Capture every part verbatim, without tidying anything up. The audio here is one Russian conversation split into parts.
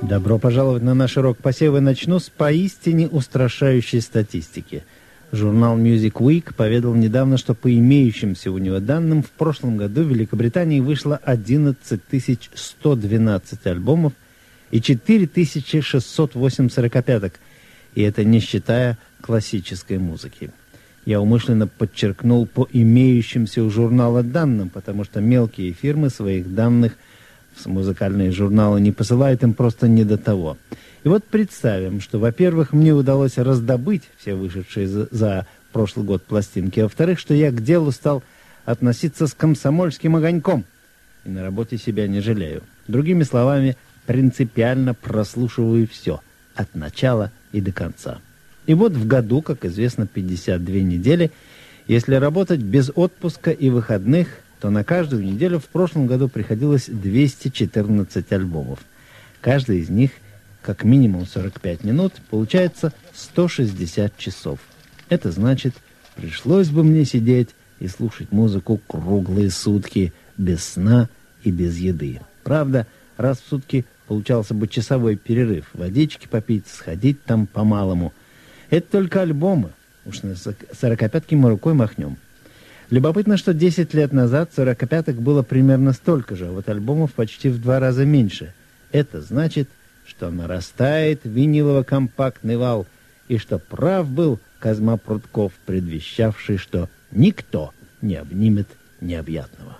Добро пожаловать на наш урок посева. Начну с поистине устрашающей статистики. Журнал Music Week поведал недавно, что по имеющимся у него данным в прошлом году в Великобритании вышло одиннадцать тысяч сто двенадцать альбомов и четыре тысячи шестьсот восемь сорокопяток, и это не считая классической музыки. Я умышленно подчеркнул по имеющимся у журнала данным, потому что мелкие фирмы своих данных в музыкальные журналы не посылают, им просто не до того. И вот представим, что, во-первых, мне удалось раздобыть все вышедшие за, за прошлый год пластинки, а во-вторых, что я к делу стал относиться с комсомольским огоньком и на работе себя не жалею. Другими словами, принципиально прослушиваю все, от начала и до конца. И вот в году, как известно, пятьдесят две недели. Если работать без отпуска и выходных, то на каждую неделю в прошлом году приходилось двести четырнадцать альбомов. Каждый из них как минимум сорок пять минут, получается сто шестьдесят часов. Это значит, пришлось бы мне сидеть и слушать музыку круглые сутки, без сна и без еды. Правда, раз в сутки получался бы часовой перерыв, водички попить, сходить там по-малому. Это только альбомы. Уж на сорокопятки мы рукой махнем. Любопытно, что десять лет назад сорокопяток было примерно столько же, а вот альбомов почти в два раза меньше. Это значит, что нарастает винилово-компактный вал, и что прав был Козьма Прутков, предвещавший, что никто не обнимет необъятного.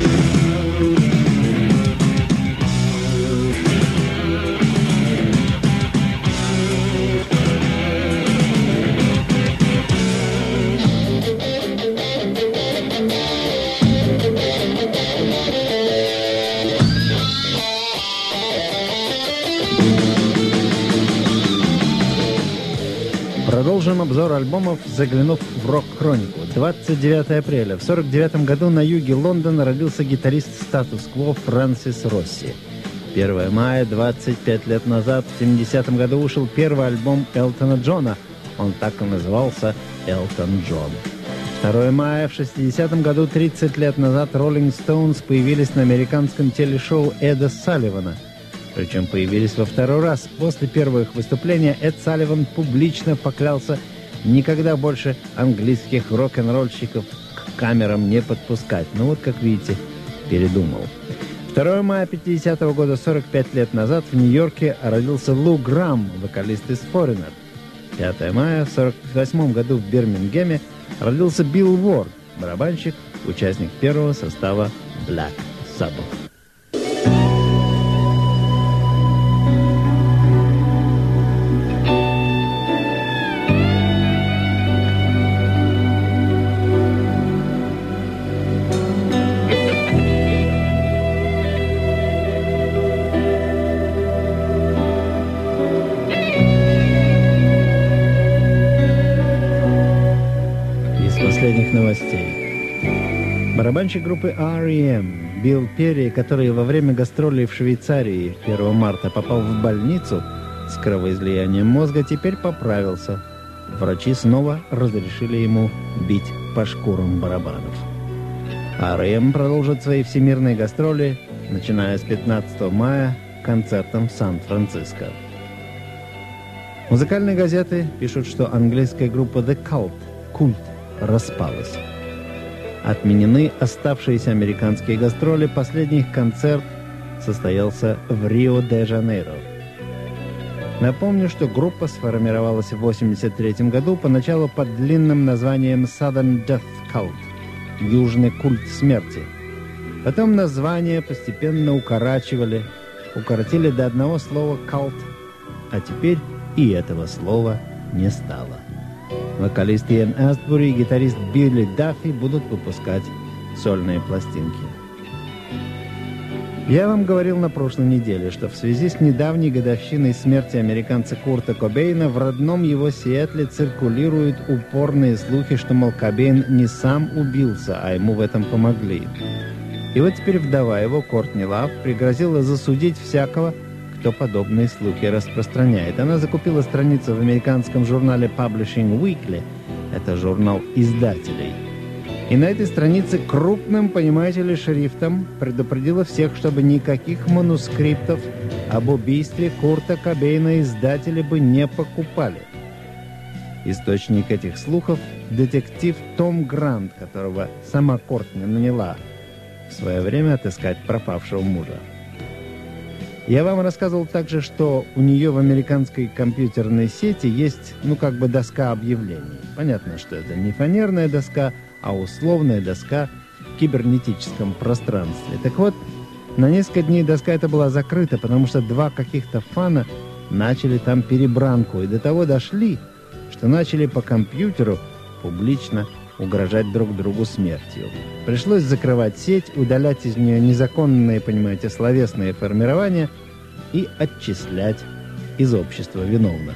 Продолжим обзор альбомов, заглянув в рок-хронику. двадцать девятого апреля. В сорок девятом году на юге Лондона родился гитарист статус-кво Фрэнсис Росси. первого мая, двадцать пять лет назад, в семидесятом году вышел первый альбом Элтона Джона. Он так и назывался «Элтон Джон». второго мая в шестидесятом году, тридцать лет назад, Rolling Stones появились на американском телешоу Эда Салливана. Причем появились во второй раз. После первого их выступления Эд Салливан публично поклялся никогда больше английских рок-н-ролльщиков к камерам не подпускать. Но вот, как видите, передумал. второго мая пятидесятого года, сорок пять лет назад, в Нью-Йорке родился Лу Грам, вокалист из Foreigner. пятого мая в сорок восьмом году в Бирмингеме родился Билл Уорд, барабанщик, участник первого состава Black Sabbath. Последних новостей. Барабанщик группы ар и эм Билл Перри, который во время гастролей в Швейцарии первого марта попал в больницу с кровоизлиянием мозга, теперь поправился. Врачи снова разрешили ему бить по шкурам барабанов. ар и эм продолжит свои всемирные гастроли, начиная с пятнадцатого мая, концертом в Сан-Франциско. Музыкальные газеты пишут, что английская группа The Cult, Культ, распалась. Отменены оставшиеся американские гастроли. Последний их концерт состоялся в Рио-де-Жанейро. Напомню, что группа сформировалась в восемьдесят третьем году, поначалу под длинным названием Southern Death Cult – Южный культ смерти. Потом название постепенно укорачивали, укоротили до одного слова «cult», а теперь и этого слова не стало. Вокалист Иэн Астбури и гитарист Билли Даффи будут выпускать сольные пластинки. Я вам говорил на прошлой неделе, что в связи с недавней годовщиной смерти американца Курта Кобейна в родном его Сиэтле циркулируют упорные слухи, что, мол, Кобейн не сам убился, а ему в этом помогли. И вот теперь вдова его, Кортни Лав, пригрозила засудить всякого, кто подобные слухи распространяет. Она закупила страницу в американском журнале Publishing Weekly, это журнал издателей, И на этой странице крупным, понимаете ли, шрифтом предупредила всех, чтобы никаких манускриптов об убийстве Курта Кобейна издатели бы не покупали. Источник этих слухов – детектив Том Грант, которого сама Кортни наняла в свое время отыскать пропавшего мужа. Я вам рассказывал также, что у нее в американской компьютерной сети есть, ну, как бы доска объявлений. Понятно, что это не фанерная доска, а условная доска в кибернетическом пространстве. Так вот, на несколько дней доска эта была закрыта, потому что два каких-то фана начали там перебранку, и до того дошли, что начали по компьютеру публично угрожать друг другу смертью. Пришлось закрывать сеть, удалять из нее незаконные, понимаете, словесные формирования и отчислять из общества виновных.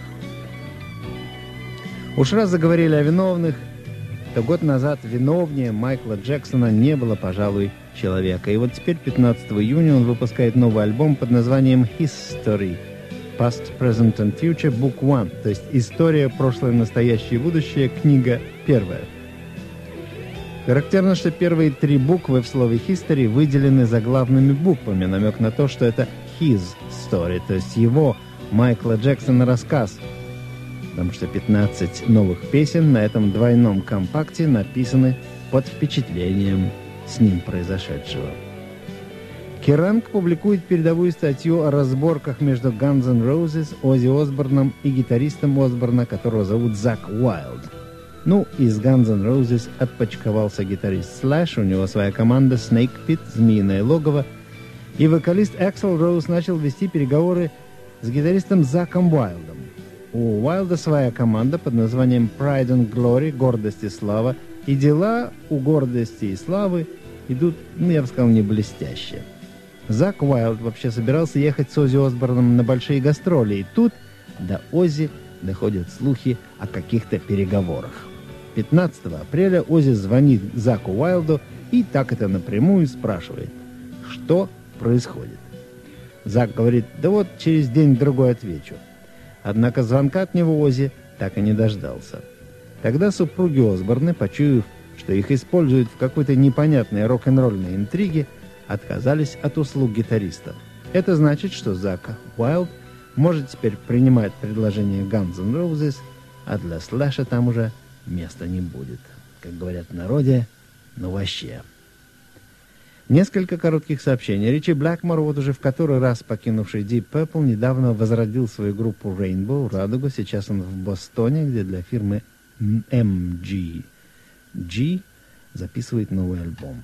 Уж раз заговорили о виновных, то год назад виновнее Майкла Джексона не было, пожалуй, человека. И вот теперь, пятнадцатого июня, он выпускает новый альбом под названием «History» Past, Present and Future, Book One, то есть «История, прошлое, настоящее и будущее», книга первая. Характерно, что первые три буквы в слове «history» выделены заглавными буквами, намек на то, что это «his story», то есть его, Майкла Джексона, рассказ. Потому что пятнадцать новых песен на этом двойном компакте написаны под впечатлением с ним произошедшего. Керранг публикует передовую статью о разборках между Guns N' Roses, Оззи Осборном и гитаристом Осборна, которого зовут Зак Уайлд. Ну, из Guns N' Roses отпочковался гитарист Slash, у него своя команда Snake Pit, Змеиное логово, и вокалист Axl Rose начал вести переговоры с гитаристом Заком Уайлдом. У Уайлда своя команда под названием Pride and Glory, Гордость и Слава, и дела у Гордости и Славы идут, ну, я бы сказал, не блестяще. Зак Уайлд вообще собирался ехать с Оззи Осборном на большие гастроли, и тут до Оззи доходят слухи о каких-то переговорах. пятнадцатого апреля Оззи звонит Заку Уайлду и так это напрямую спрашивает, что происходит. Зак говорит: да вот через день-другой отвечу. Однако звонка от него Оззи так и не дождался. Тогда супруги Осборны, почуяв, что их используют в какой-то непонятной рок-н-ролльной интриге, отказались от услуг гитариста. Это значит, что Зак Уайлд может теперь принимать предложение Guns N' Roses, а для Слэша там уже места не будет. Как говорят в народе, ну вообще. Несколько коротких сообщений. Ричи Блэкмор, вот уже в который раз покинувший Deep Purple, недавно возродил свою группу Rainbow, Радугу. Сейчас он в Бостоне, где для фирмы эм джи джи записывает новый альбом.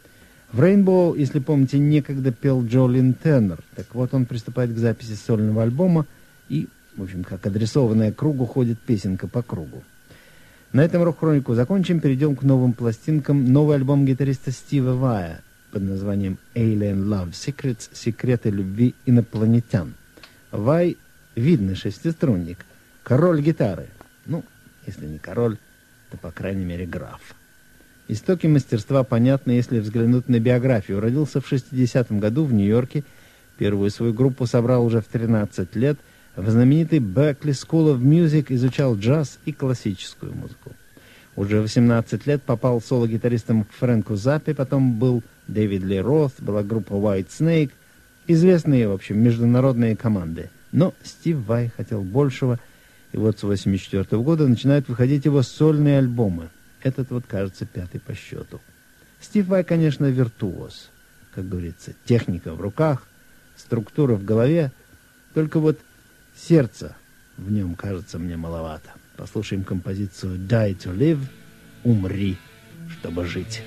В Rainbow, если помните, некогда пел Джолин Тернер. Так вот, он приступает к записи сольного альбома, и, в общем, как адресованная кругу, ходит песенка по кругу. На этом рок-хронику закончим, перейдем к новым пластинкам. Новый альбом гитариста Стива Вая под названием Alien Love Secrets, секреты любви инопланетян. Вай — видный шестиструнник, король гитары. Ну, если не король, то, по крайней мере, граф. Истоки мастерства понятны, если взглянуть на биографию. Родился в шестидесятом году в Нью-Йорке, первую свою группу собрал уже в тринадцать лет, в знаменитой Berklee School of Music изучал джаз и классическую музыку. Уже в восемнадцать лет попал соло-гитаристом к Фрэнку Заппе, потом был Дэвид Ли Рот, была группа White Snake, известные, в общем, международные команды. Но Стив Вай хотел большего, и вот с восемьдесят четвёртого года начинают выходить его сольные альбомы. Этот вот, кажется, пятый по счету. Стив Вай, конечно, виртуоз, как говорится, техника в руках, структура в голове, только вот сердца в нем, кажется, мне маловато. Послушаем композицию «Die to Live» — «Умри, чтобы жить».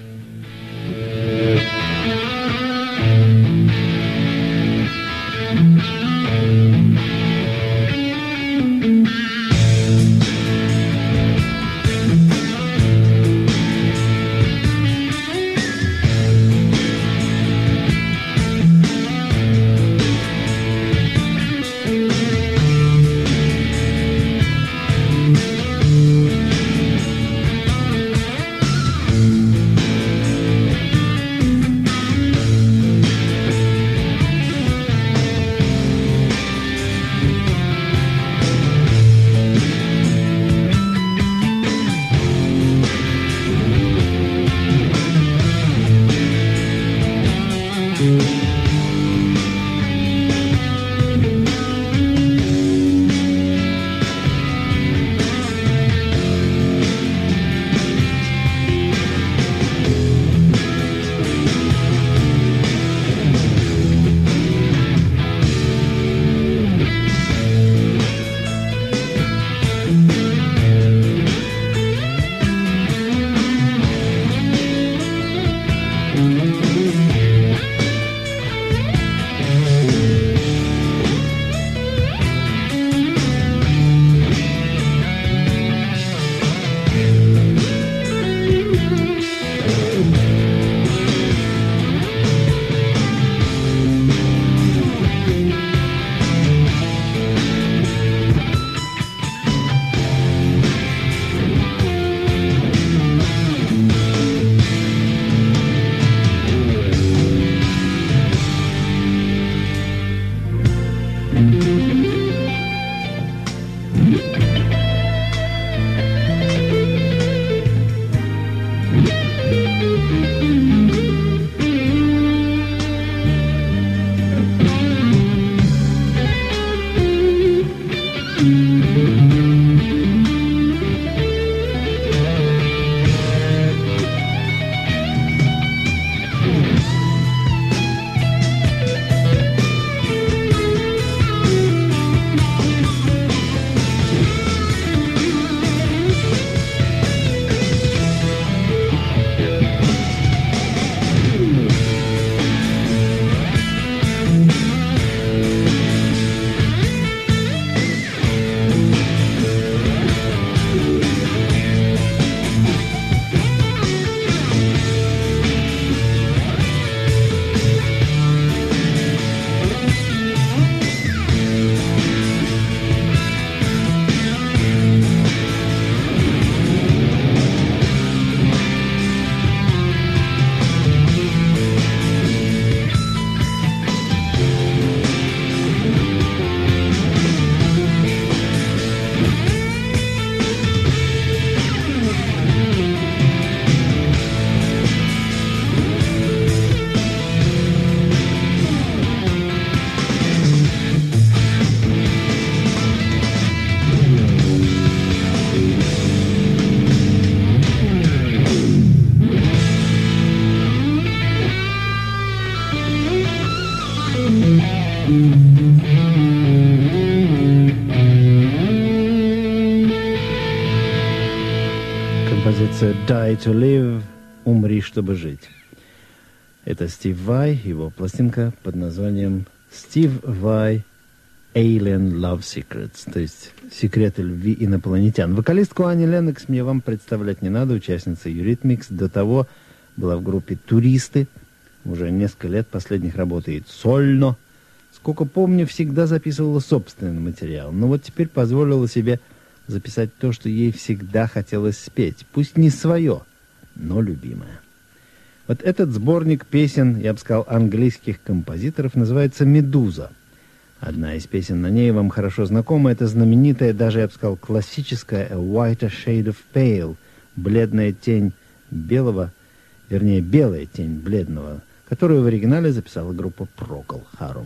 Композиция «Die to Live» — «Умри, чтобы жить». Это Стив Vai, его пластинка под названием «Стив Vai Alien Love Secrets», то есть «Секреты любви инопланетян». Вокалистку Ани Леннокс мне вам представлять не надо, участница Eurythmics. До того была в группе «Туристы». Уже несколько лет последних работает сольно. Сколько помню, всегда записывала собственный материал. Но вот теперь позволила себе записать то, что ей всегда хотелось спеть. Пусть не свое, но любимое. Вот этот сборник песен, я бы сказал, английских композиторов называется «Медуза». Одна из песен на ней вам хорошо знакома. Это знаменитая, даже, я бы сказал, классическая «A Whiter Shade of Pale» — «Бледная тень белого», вернее, «Белая тень бледного», которую в оригинале записала группа Procol Harum.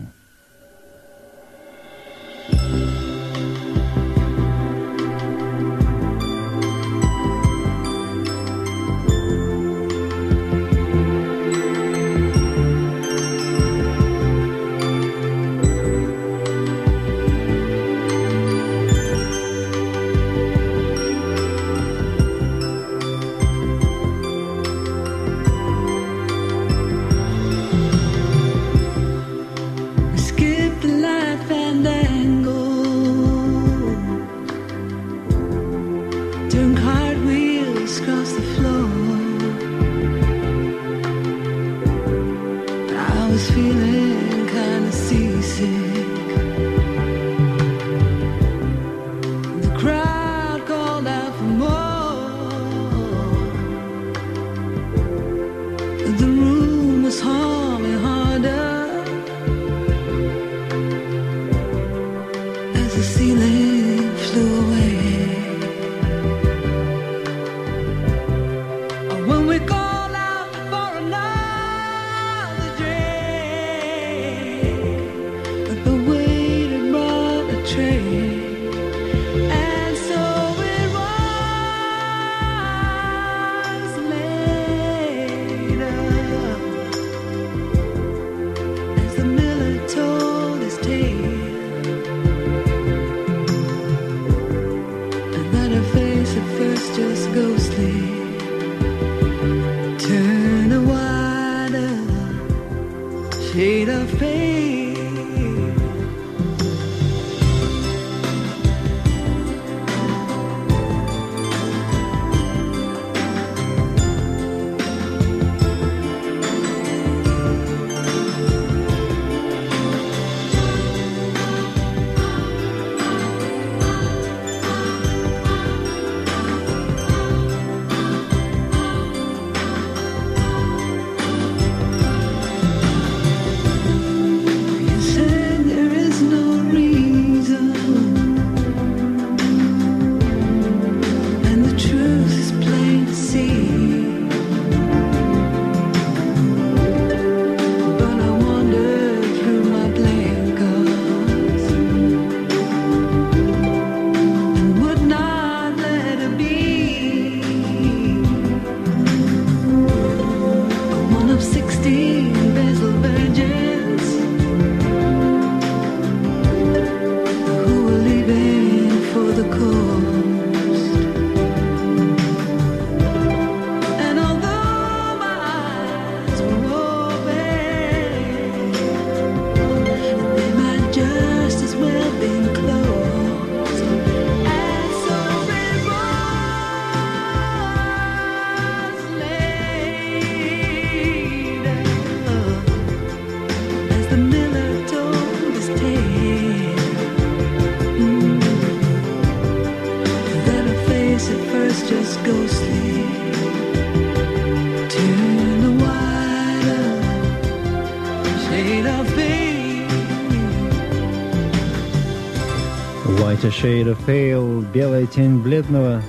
Whiter Shade of Pale, «Белая тень бледного»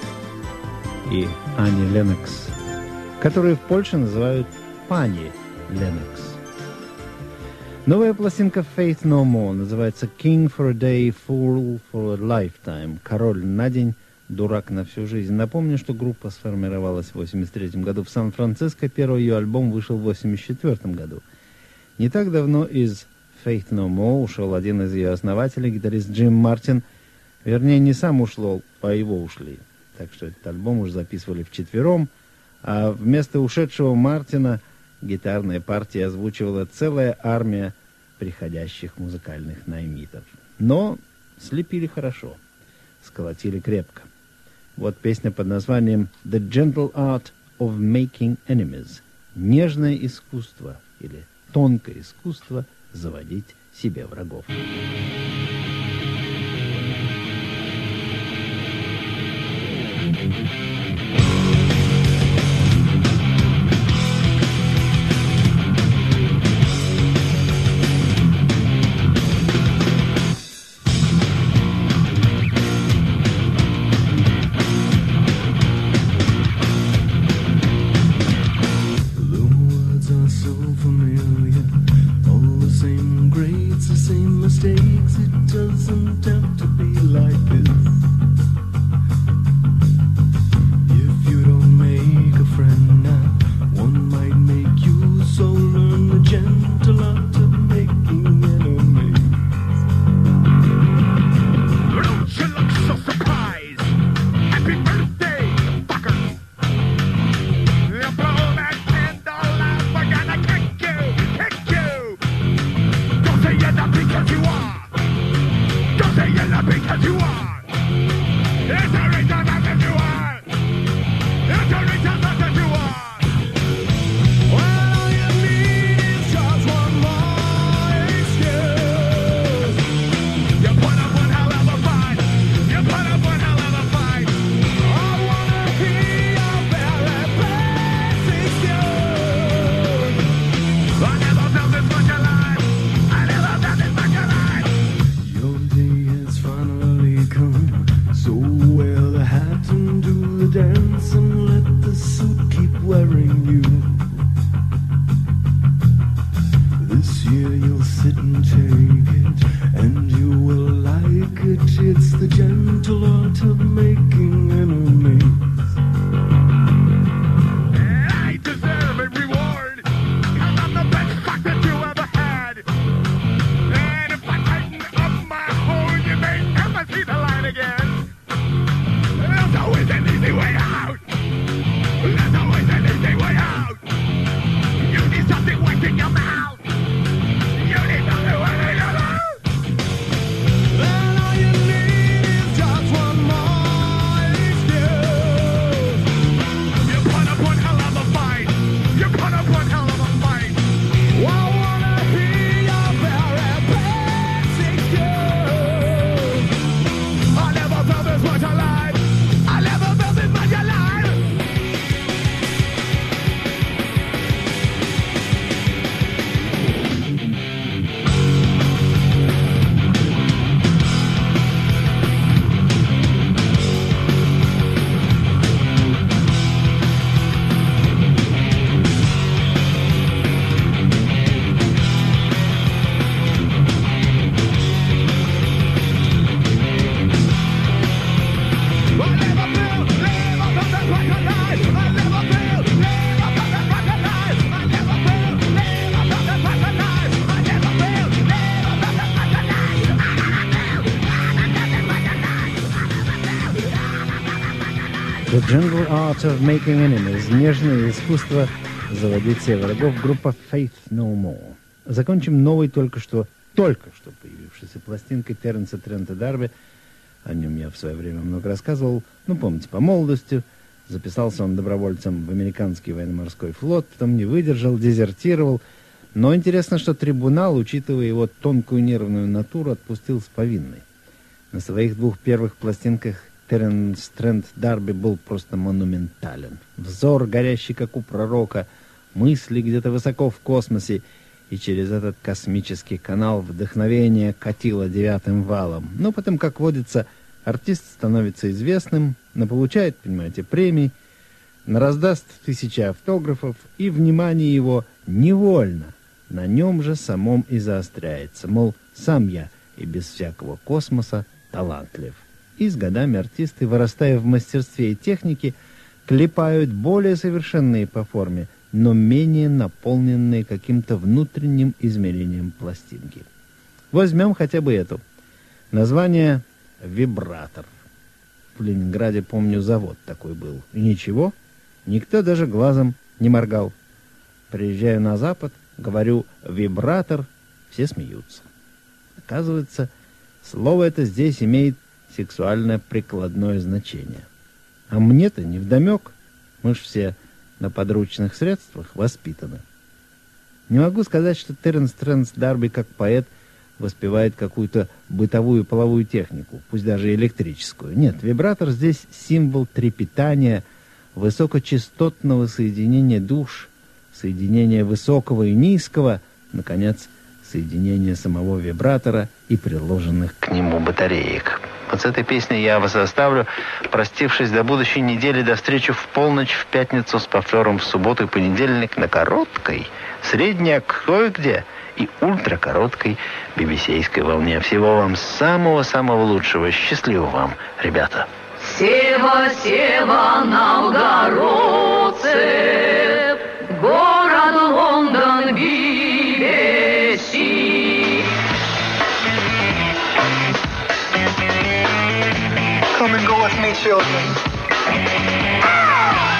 и Ани Леннокс, которую в Польше называют Пани Леннокс. Новая пластинка Faith No More называется King for a Day, Fool for a Lifetime. Король на день, дурак на всю жизнь. Напомню, что группа сформировалась в восемьдесят третьем году в Сан-Франциско. Первый ее альбом вышел в восемьдесят четвёртом году. Не так давно из Faith No More ушел один из ее основателей, гитарист Джим Мартин. Вернее, не сам ушел, а его ушли. Так что этот альбом уже записывали вчетвером. А вместо ушедшего Мартина гитарные партии озвучивала целая армия приходящих музыкальных наймитов. Но слепили хорошо, сколотили крепко. Вот песня под названием «The Gentle Art of Making Enemies» — нежное искусство или тонкое искусство заводить себе врагов. The Gentle Art of Making Enemies. Нежное искусство заводить себе врагов. Группа Faith No More. Закончим новой только что, только что появившейся пластинкой Теренса Трента Дарби. О нем я в свое время много рассказывал. Ну, помните, по молодости. Записался он добровольцем в американский военно-морской флот, потом не выдержал, дезертировал. Но интересно, что трибунал, учитывая его тонкую нервную натуру, отпустил с повинной. На своих двух первых пластинках Теренс Трент Дарби был просто монументален. Взор, горящий, как у пророка, мысли где-то высоко в космосе, и через этот космический канал вдохновение катило девятым валом. Но потом, как водится, артист становится известным, наполучает, понимаете, премий, нараздаст тысячи автографов, и внимание его невольно на нем же самом и заостряется. Мол, сам я и без всякого космоса талантлив. И с годами артисты, вырастая в мастерстве и технике, клепают более совершенные по форме, но менее наполненные каким-то внутренним измерением пластинки. Возьмем хотя бы эту. Название «Вибратор». В Ленинграде, помню, завод такой был. И ничего, никто даже глазом не моргал. Приезжаю на Запад, говорю «вибратор», все смеются. Оказывается, слово это здесь имеет сексуальное прикладное значение. А мне-то невдомек. Мы ж все на подручных средствах воспитаны. Не могу сказать, что Теренс Трэнс Дарби как поэт воспевает какую-то бытовую половую технику, пусть даже электрическую. Нет, вибратор здесь символ трепетания, высокочастотного соединения душ, соединения высокого и низкого, наконец, соединения самого вибратора и приложенных к нему батареек. Вот с этой песней я вас оставлю, простившись до будущей недели, до встречи в полночь в пятницу с повтором в субботу и понедельник на короткой, средней, а кое-где и ультракороткой бибисейской волне. Всего вам самого-самого лучшего. Счастливо вам, ребята. Сева, Сева, новгородцы, город Лондон, би би си. Come and go with me, children.